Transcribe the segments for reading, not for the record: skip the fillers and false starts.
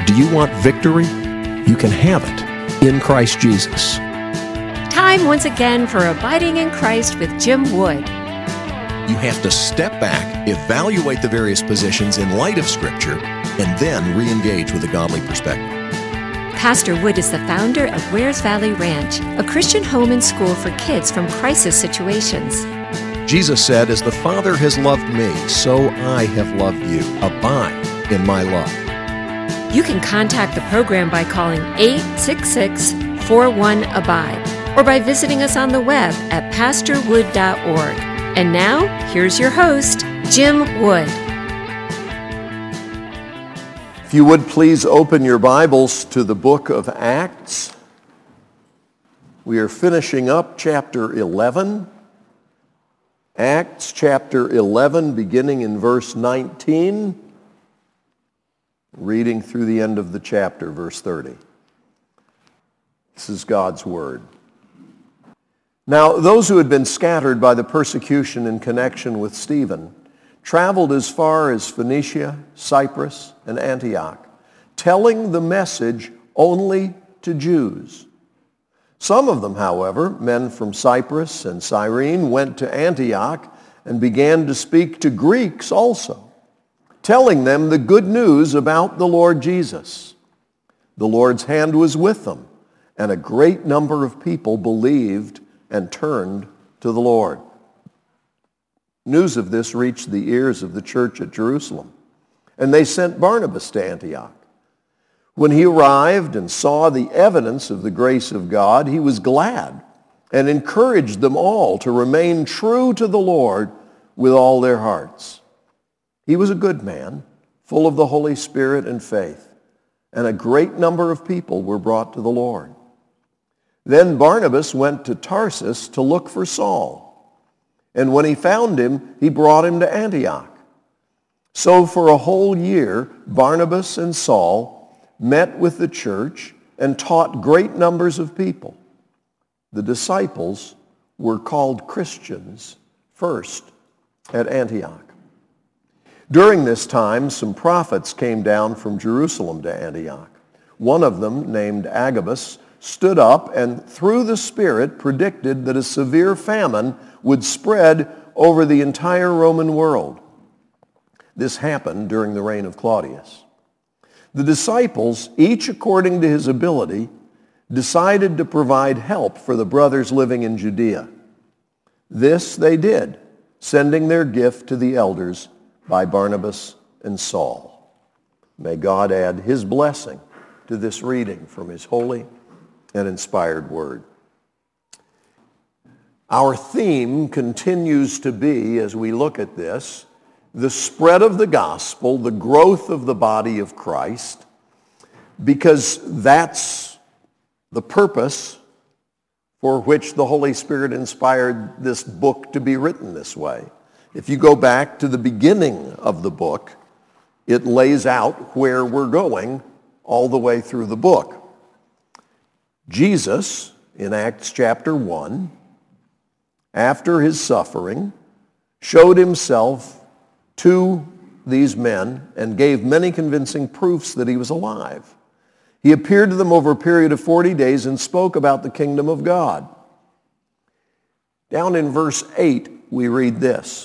Do you want victory? You can have it in Christ Jesus. Time once again for Abiding in Christ with Jim Wood. You have to step back, evaluate the various positions in light of Scripture, and then re-engage with a godly perspective. Pastor Wood is the founder of Wares Valley Ranch, a Christian home and school for kids from crisis situations. Jesus said, "As the Father has loved me, so I have loved you. Abide in my love." You can contact the program by calling 866-41-ABIDE or by visiting us on the web at pastorwood.org. And now, here's your host, Jim Wood. If you would please open your Bibles to the book of Acts. We are finishing up chapter 11. Acts chapter 11, beginning in verse 19, reading through the end of the chapter, verse 30. This is God's word. Now, those who had been scattered by the persecution in connection with Stephen traveled as far as Phoenicia, Cyprus, and Antioch, telling the message only to Jews. Some of them, however, men from Cyprus and Cyrene, went to Antioch and began to speak to Greeks also, telling them the good news about the Lord Jesus. The Lord's hand was with them, and a great number of people believed and turned to the Lord. News of this reached the ears of the church at Jerusalem, and they sent Barnabas to Antioch. When he arrived and saw the evidence of the grace of God, he was glad and encouraged them all to remain true to the Lord with all their hearts. He was a good man, full of the Holy Spirit and faith, and a great number of people were brought to the Lord. Then Barnabas went to Tarsus to look for Saul, and when he found him, he brought him to Antioch. So for a whole year, Barnabas and Saul met with the church and taught great numbers of people. The disciples were called Christians first at Antioch. During this time, some prophets came down from Jerusalem to Antioch. One of them, named Agabus, stood up and through the Spirit predicted that a severe famine would spread over the entire Roman world. This happened during the reign of Claudius. The disciples, each according to his ability, decided to provide help for the brothers living in Judea. This they did, sending their gift to the elders by Barnabas and Saul. May God add his blessing to this reading from his holy and inspired word. Our theme continues to be, as we look at this, the spread of the gospel, the growth of the body of Christ, because that's the purpose for which the Holy Spirit inspired this book to be written this way. If you go back to the beginning of the book, it lays out where we're going all the way through the book. Jesus, in Acts chapter 1, after his suffering, showed himself to these men and gave many convincing proofs that he was alive. He appeared to them over a period of 40 days and spoke about the kingdom of God. Down in verse 8, we read this: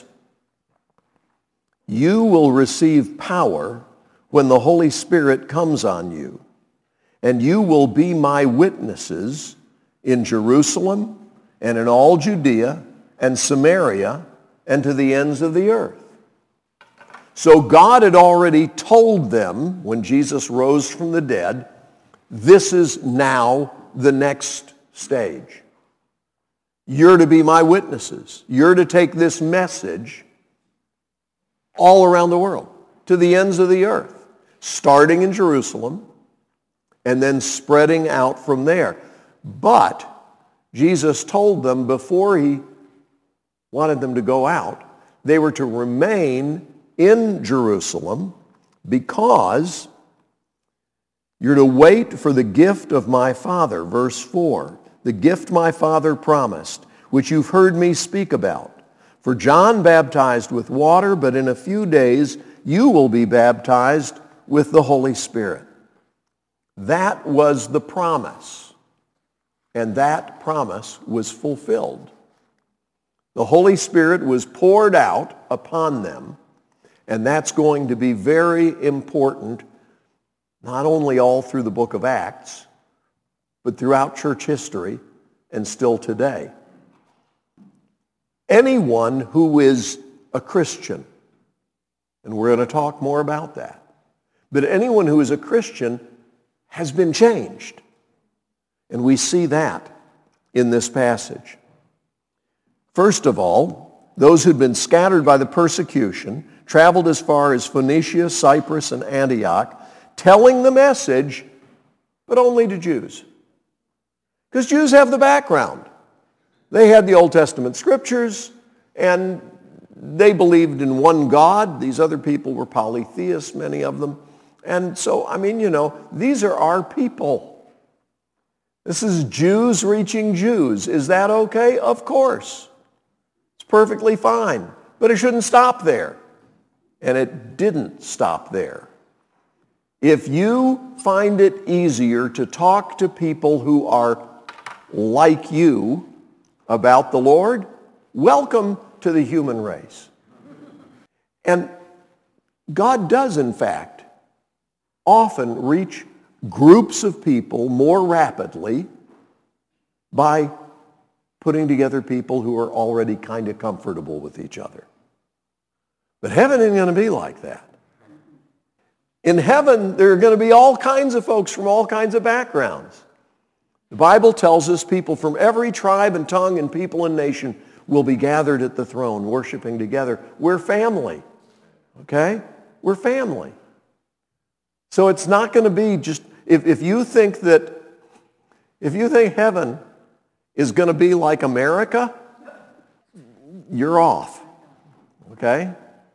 "You will receive power when the Holy Spirit comes on you, and you will be my witnesses in Jerusalem and in all Judea and Samaria and to the ends of the earth." So God had already told them when Jesus rose from the dead, this is now the next stage. You're to be my witnesses. You're to take this message all around the world, to the ends of the earth, starting in Jerusalem and then spreading out from there. But Jesus told them before he wanted them to go out, they were to remain in Jerusalem because you're to wait for the gift of my Father. Verse 4, the gift my Father promised, which you've heard me speak about. For John baptized with water, but in a few days you will be baptized with the Holy Spirit. That was the promise. And that promise was fulfilled. The Holy Spirit was poured out upon them, and that's going to be very important, not only all through the book of Acts, but throughout church history and still today. Anyone who is a Christian, and we're going to talk more about that, but anyone who is a Christian has been changed. And we see that in this passage. First of all, those who'd been scattered by the persecution traveled as far as Phoenicia, Cyprus, and Antioch, telling the message, but only to Jews. Because Jews have the background. They had the Old Testament scriptures, and they believed in one God. These other people were polytheists, many of them. And so, these are our people. This is Jews reaching Jews. Is that okay? Of course. It's perfectly fine. But it shouldn't stop there. And it didn't stop there. If you find it easier to talk to people who are like you about the Lord, welcome to the human race. And God does, in fact, often reach groups of people more rapidly by putting together people who are already kind of comfortable with each other. But heaven isn't going to be like that. In heaven, there are going to be all kinds of folks from all kinds of backgrounds. The Bible tells us people from every tribe and tongue and people and nation will be gathered at the throne, worshiping together. We're family, okay? We're family. So it's not going to be just, if you think heaven is going to be like America, you're off, okay?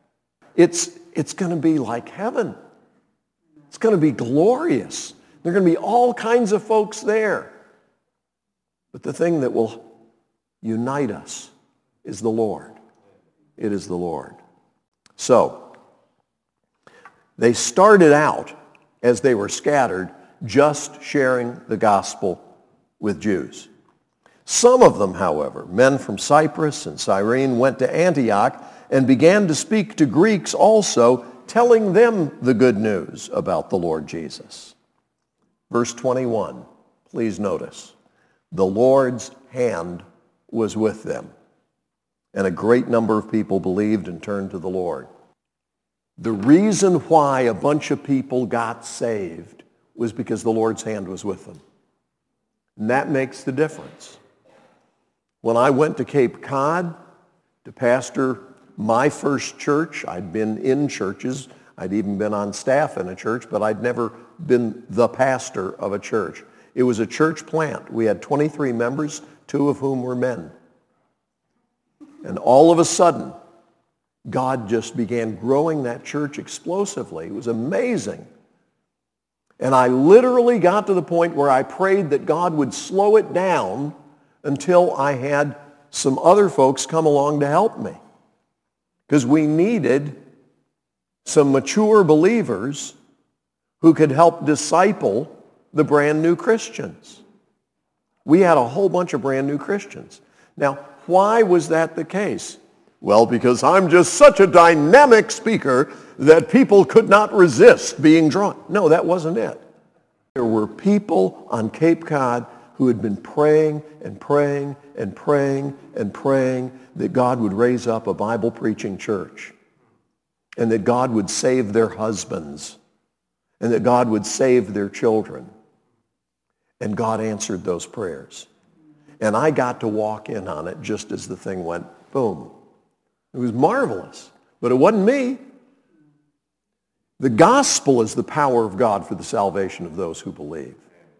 It's going to be like heaven. It's going to be glorious. There are going to be all kinds of folks there. But the thing that will unite us is the Lord. It is the Lord. So, they started out, as they were scattered, just sharing the gospel with Jews. Some of them, however, men from Cyprus and Cyrene, went to Antioch and began to speak to Greeks also, telling them the good news about the Lord Jesus. Verse 21, please notice. The Lord's hand was with them, and a great number of people believed and turned to the Lord. The reason why a bunch of people got saved was because the Lord's hand was with them. And that makes the difference. When I went to Cape Cod to pastor my first church, I'd been in churches, I'd even been on staff in a church, but I'd never been the pastor of a church. It was a church plant. We had 23 members, 2 of whom were men. And all of a sudden, God just began growing that church explosively. It was amazing. And I literally got to the point where I prayed that God would slow it down until I had some other folks come along to help me. Because we needed some mature believers who could help disciple the brand new Christians. We had a whole bunch of brand new Christians. Now, why was that the case? Well, because I'm just such a dynamic speaker that people could not resist being drawn. No, that wasn't it. There were people on Cape Cod who had been praying and praying and praying and praying that God would raise up a Bible-preaching church, and that God would save their husbands, and that God would save their children. And God answered those prayers. And I got to walk in on it just as the thing went boom. It was marvelous, but it wasn't me. The gospel is the power of God for the salvation of those who believe.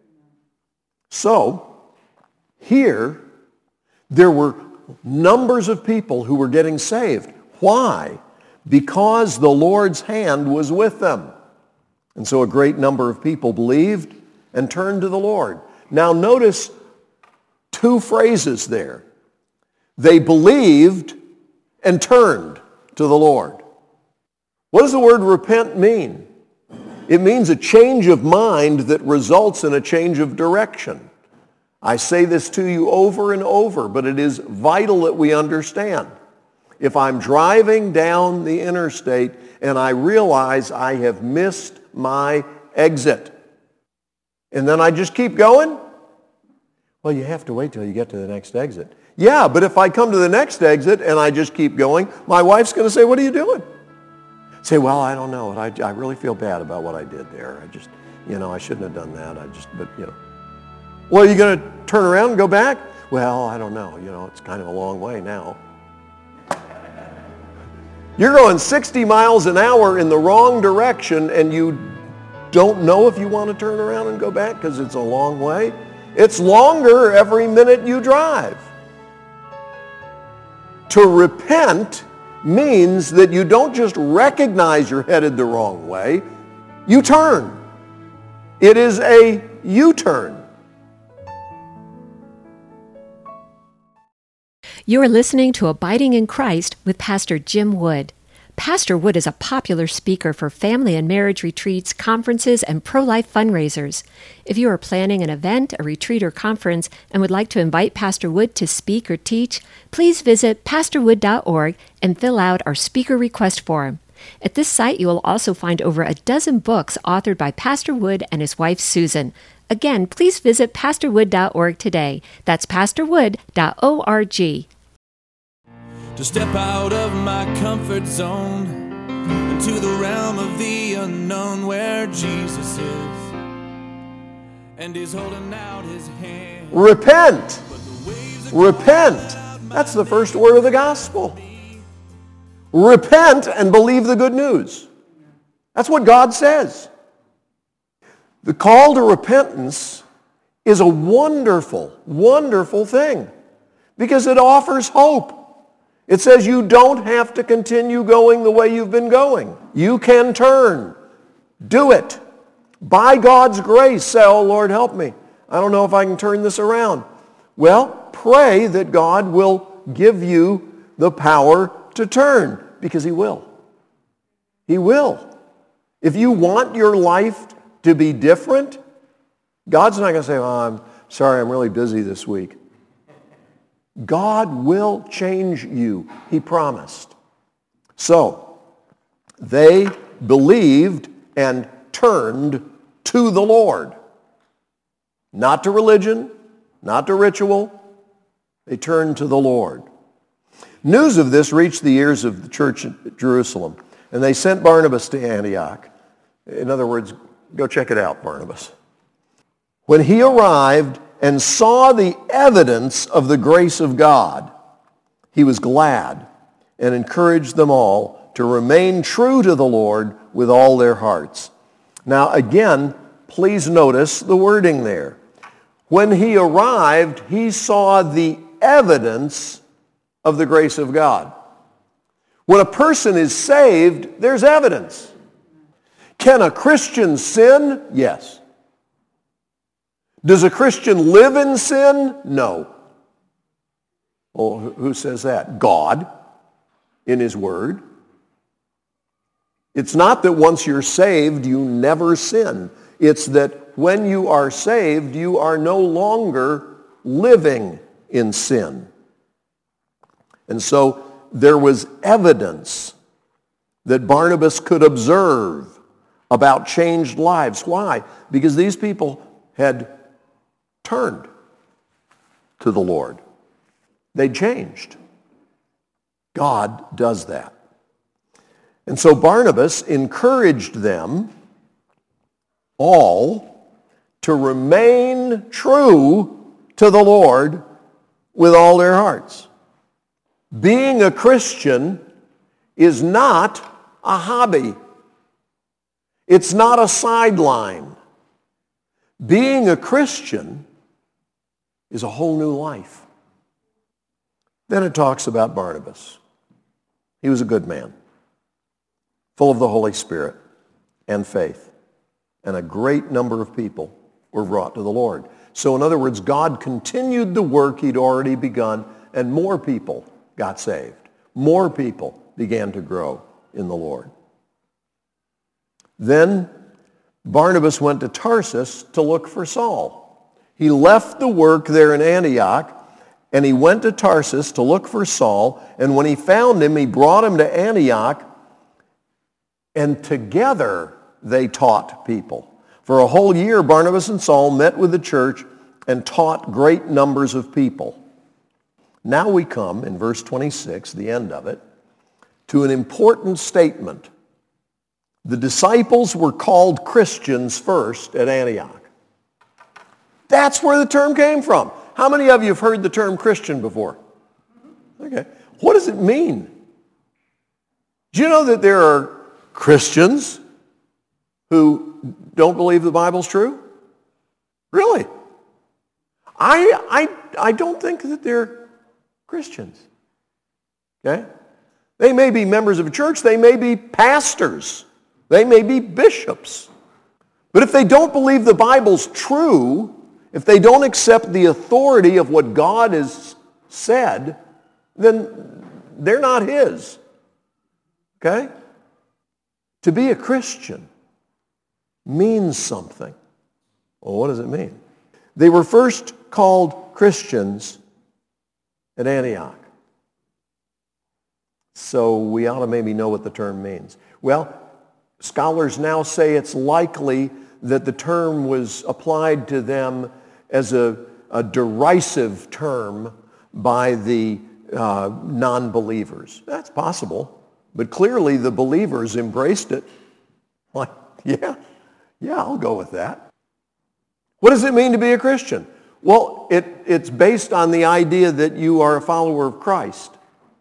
So, here, there were numbers of people who were getting saved. Why? Because the Lord's hand was with them. And so a great number of people believed and turned to the Lord. Now notice 2 phrases there. They believed and turned to the Lord. What does the word repent mean? It means a change of mind that results in a change of direction. I say this to you over and over, but it is vital that we understand. If I'm driving down the interstate and I realize I have missed my exit, and then I just keep going, well, you have to wait till you get to the next exit. Yeah, but if I come to the next exit and I just keep going, my wife's going to say, what are you doing? Say, well, I don't know. I really feel bad about what I did there. I shouldn't have done that. Well, are you going to turn around and go back? Well, I don't know. It's kind of a long way now. You're going 60 miles an hour in the wrong direction and you don't know if you want to turn around and go back because it's a long way. It's longer every minute you drive. To repent means that you don't just recognize you're headed the wrong way, you turn. It is a U-turn. You are listening to Abiding in Christ with Pastor Jim Wood. Pastor Wood is a popular speaker for family and marriage retreats, conferences, and pro-life fundraisers. If you are planning an event, a retreat, or conference and would like to invite Pastor Wood to speak or teach, please visit pastorwood.org and fill out our speaker request form. At this site, you will also find over a dozen books authored by Pastor Wood and his wife, Susan. Again, please visit pastorwood.org today. That's pastorwood.org. To step out of my comfort zone into the realm of the unknown where Jesus is and he's holding out his hand. Repent. Repent. That's the first word of the gospel. Repent and believe the good news. That's what God says. The call to repentance is a wonderful, wonderful thing because it offers hope. It says you don't have to continue going the way you've been going. You can turn. Do it. By God's grace, say, oh, Lord, help me. I don't know if I can turn this around. Well, pray that God will give you the power to turn because he will. He will. If you want your life to be different, God's not going to say, oh, I'm sorry, I'm really busy this week. God will change you, he promised. So, they believed and turned to the Lord. Not to religion, not to ritual. They turned to the Lord. News of this reached the ears of the church at Jerusalem, and they sent Barnabas to Antioch. In other words, go check it out, Barnabas. When he arrived and saw the evidence of the grace of God, he was glad and encouraged them all to remain true to the Lord with all their hearts. Now again, please notice the wording there. When he arrived, he saw the evidence of the grace of God. When a person is saved, there's evidence. Can a Christian sin? Yes. Does a Christian live in sin? No. Well, who says that? God, in his word. It's not that once you're saved, you never sin. It's that when you are saved, you are no longer living in sin. And so there was evidence that Barnabas could observe about changed lives. Why? Because these people had turned to the Lord. They changed. God does that. And so Barnabas encouraged them all to remain true to the Lord with all their hearts. Being a Christian is not a hobby. It's not a sideline. Being a Christian is a whole new life. Then it talks about Barnabas. He was a good man, full of the Holy Spirit and faith. And a great number of people were brought to the Lord. So in other words, God continued the work he'd already begun, and more people got saved. More people began to grow in the Lord. Then Barnabas went to Tarsus to look for Saul. He left the work there in Antioch, and he went to Tarsus to look for Saul. And when he found him, he brought him to Antioch, and together they taught people. For a whole year, Barnabas and Saul met with the church and taught great numbers of people. Now we come, in verse 26, the end of it, to an important statement. The disciples were called Christians first at Antioch. That's where the term came from. How many of you have heard the term Christian before? Okay. What does it mean? Do you know that there are Christians who don't believe the Bible's true? Really? I don't think that they're Christians. Okay? They may be members of a church. They may be pastors. They may be bishops. But if they don't believe the Bible's true, if they don't accept the authority of what God has said, then they're not his. Okay? To be a Christian means something. Well, what does it mean? They were first called Christians at Antioch. So we ought to maybe know what the term means. Well, scholars now say it's likely that the term was applied to them as a derisive term by the non-believers. That's possible. But clearly the believers embraced it. Like, yeah, I'll go with that. What does it mean to be a Christian? Well, it's based on the idea that you are a follower of Christ.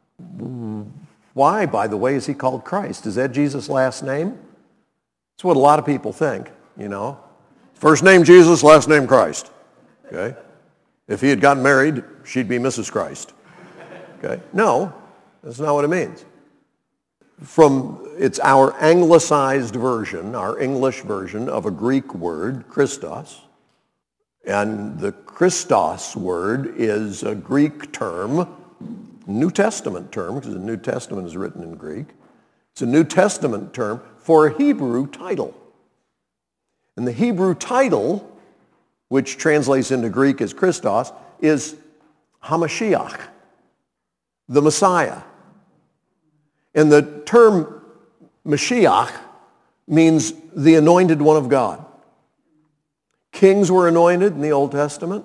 Why, by the way, is he called Christ? Is that Jesus' last name? That's what a lot of people think, you know. First name Jesus, last name Christ. Okay? If he had gotten married, she'd be Mrs. Christ. Okay? No, that's not what it means. It's our anglicized version, our English version of a Greek word, Christos. And the Christos word is a Greek term, New Testament term, because the New Testament is written in Greek. It's a New Testament term for a Hebrew title. And the Hebrew title, which translates into Greek as Christos, is Hamashiach, the Messiah. And the term Mashiach means the anointed one of God. Kings were anointed in the Old Testament,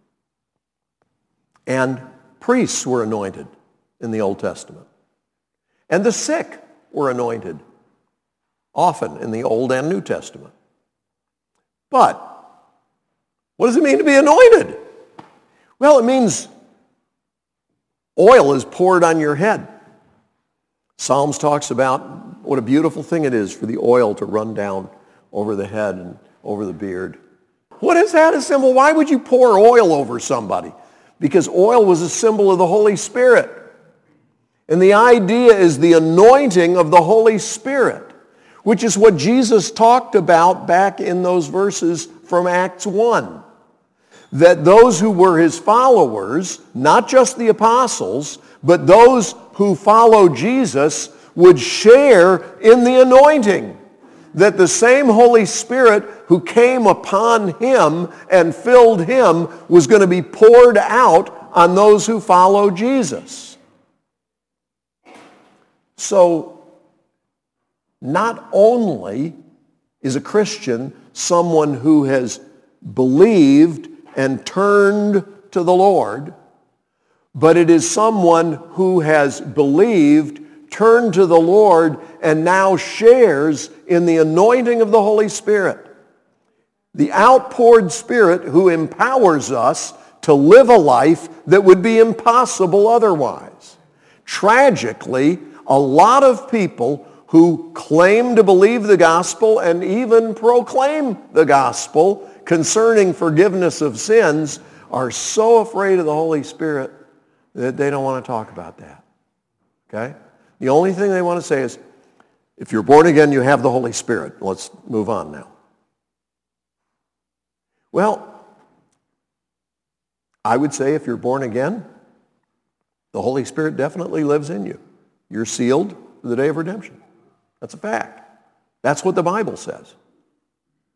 and priests were anointed in the Old Testament. And the sick were anointed often in the Old and New Testament. But what does it mean to be anointed? Well, it means oil is poured on your head. Psalms talks about what a beautiful thing it is for the oil to run down over the head and over the beard. What is that a symbol? Why would you pour oil over somebody? Because oil was a symbol of the Holy Spirit. And the idea is the anointing of the Holy Spirit, which is what Jesus talked about back in those verses from Acts 1. That those who were his followers, not just the apostles, but those who follow Jesus would share in the anointing. That the same Holy Spirit who came upon him and filled him was going to be poured out on those who follow Jesus. So, not only is a Christian someone who has believed and turned to the Lord, but it is someone who has believed, turned to the Lord, and now shares in the anointing of the Holy Spirit. The outpoured Spirit who empowers us to live a life that would be impossible otherwise. Tragically, a lot of people who claim to believe the gospel and even proclaim the gospel concerning forgiveness of sins are so afraid of the Holy Spirit that they don't want to talk about that. Okay? The only thing they want to say is, if you're born again, you have the Holy Spirit. Let's move on now. Well, I would say if you're born again, the Holy Spirit definitely lives in you. You're sealed for the day of redemption. That's a fact. That's what the Bible says.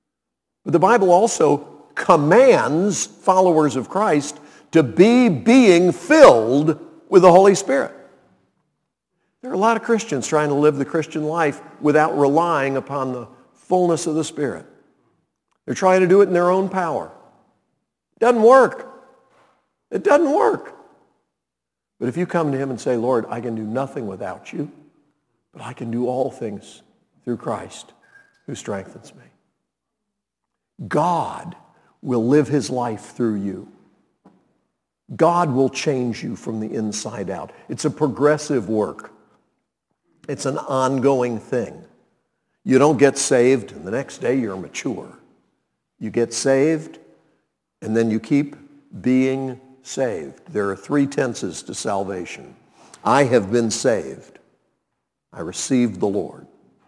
But the Bible also commands followers of Christ to be being filled with the Holy Spirit. There are a lot of Christians trying to live the Christian life without relying upon the fullness of the Spirit. They're trying to do it in their own power. It doesn't work. It doesn't work. But if you come to him and say, Lord, I can do nothing without you, but I can do all things through Christ who strengthens me. God will live his life through you. God will change you from the inside out. It's a progressive work. It's an ongoing thing. You don't get saved and the next day you're mature. You get saved and then you keep being saved. There are 3 tenses to salvation. I have been saved. I received the Lord.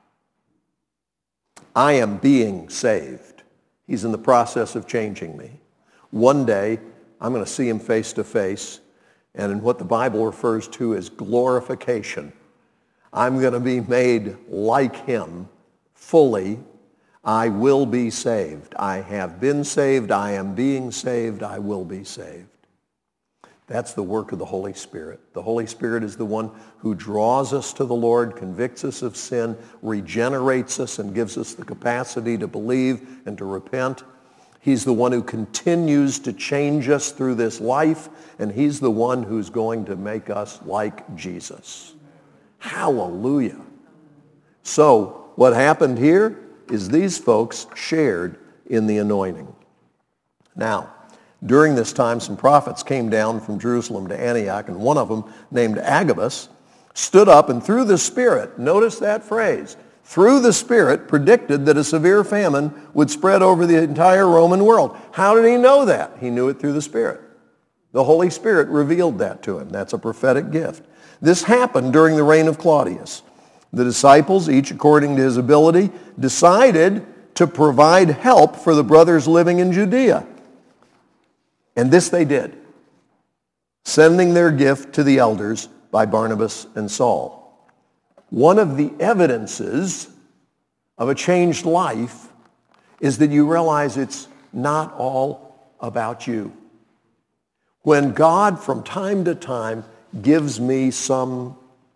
I am being saved. He's in the process of changing me. One day, I'm going to see him face to face, and in what the Bible refers to as glorification, I'm going to be made like him fully. I will be saved. I have been saved. I am being saved. I will be saved. That's the work of the Holy Spirit. The Holy Spirit is the one who draws us to the Lord, convicts us of sin, regenerates us, and gives us the capacity to believe and to repent. He's the one who continues to change us through this life, and he's the one who's going to make us like Jesus. Hallelujah. So what happened here is these folks shared in the anointing. Now, during this time, some prophets came down from Jerusalem to Antioch, and one of them, named Agabus, stood up and through the Spirit, notice that phrase, through the Spirit predicted that a severe famine would spread over the entire Roman world. How did he know that? He knew it through the Spirit. The Holy Spirit revealed that to him. That's a prophetic gift. This happened during the reign of Claudius. The disciples, each according to his ability, decided to provide help for the brothers living in Judea. And this they did, sending their gift to the elders by Barnabas and Saul. One of the evidences of a changed life is that you realize it's not all about you. When God from time to time gives me some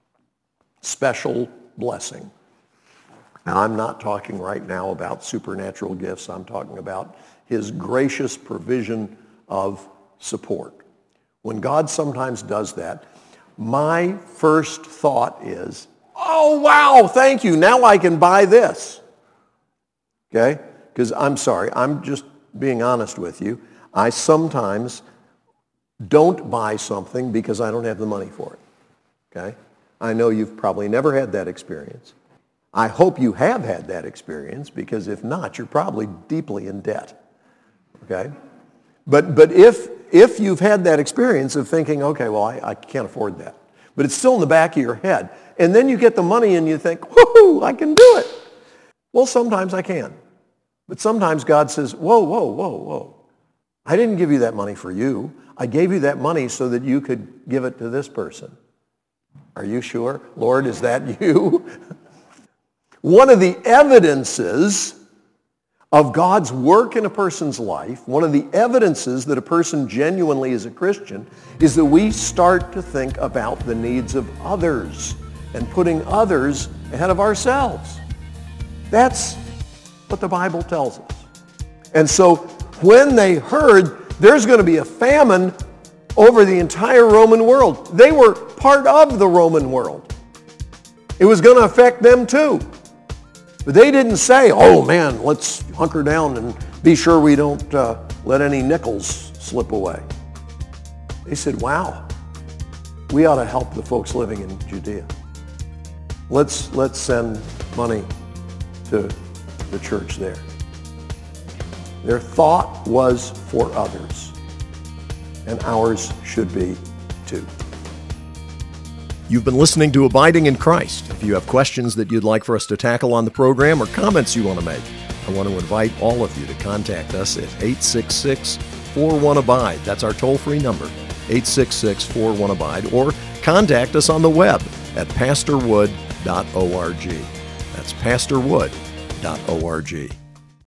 special blessing, now I'm not talking right now about supernatural gifts, I'm talking about his gracious provision of support. When God sometimes does that, my first thought is, oh, wow, thank you. Now I can buy this. Okay? Because I'm sorry, I'm just being honest with you. I sometimes don't buy something because I don't have the money for it. Okay? I know you've probably never had that experience. I hope you have had that experience, because if not, you're probably deeply in debt. Okay? But if you've had that experience of thinking, okay, well, I can't afford that, but it's still in the back of your head, and then you get the money and you think, whoo, I can do it. Well, sometimes I can. But sometimes God says, whoa, whoa, whoa, whoa. I didn't give you that money for you. I gave you that money so that you could give it to this person. Are you sure? Lord, is that you? One of the evidences of God's work in a person's life, one of the evidences that a person genuinely is a Christian, is that we start to think about the needs of others and putting others ahead of ourselves. That's what the Bible tells us. And so when they heard there's going to be a famine over the entire Roman world, they were part of the Roman world. It was going to affect them too. But they didn't say, oh man, let's hunker down and be sure we don't let any nickels slip away. They said, wow, we ought to help the folks living in Judea. Let's send money to the church there. Their thought was for others, and ours should be too. You've been listening to Abiding in Christ. If you have questions that you'd like for us to tackle on the program or comments you want to make, I want to invite all of you to contact us at 866-41-ABIDE. That's our toll-free number, 866-41-ABIDE, or contact us on the web at pastorwood.org. That's pastorwood.org.